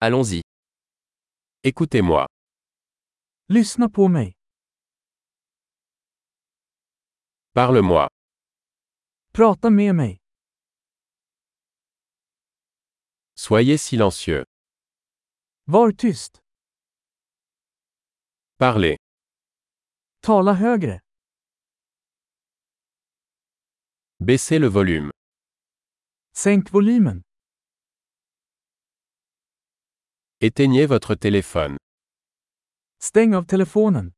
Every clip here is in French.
Allons-y. Écoutez-moi. Lyssna på mig. Parle-moi. Prata med mig. Soyez silencieux. Var tyst. Parlez. Tala högre. Baissez le volume. Sänk volymen. Éteignez votre téléphone. Stäng av telefonen.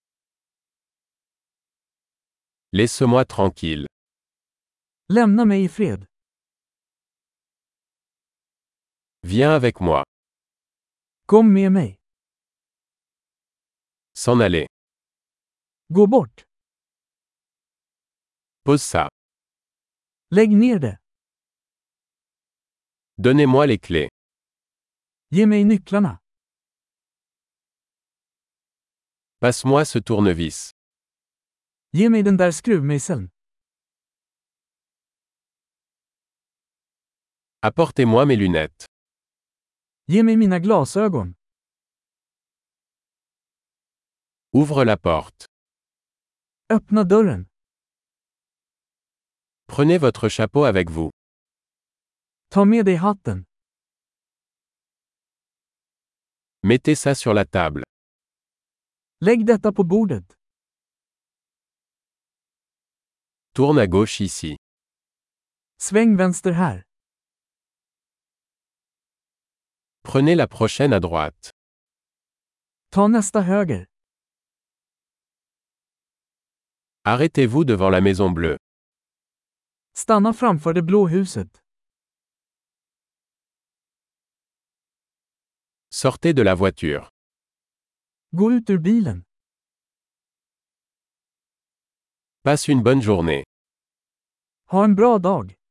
Laisse-moi tranquille. Lämna mig i fred. Viens avec moi. Kom med mig. S'en aller. Gå bort. Pose ça. Lägg ner det. Donnez-moi les clés. Ge mig nycklarna. Passe-moi ce tournevis. Ge mig den där skruvmejseln. Apportez-moi mes lunettes. Ge mig mina glasögon. Ouvre la porte. Öppna dörren. Prenez votre chapeau avec vous. Ta med dig hatten. Mettez ça sur la table. Lägg detta på bordet. Tourne à gauche ici. Sväng vänster här. Prenez la prochaine à droite. Ta nästa höger. Arrêtez-vous devant la Maison Bleue. Stanna framför det blå huset. Sortez de la voiture. Gå ut ur bilen. Passe une bonne journée. Ha en bra dag.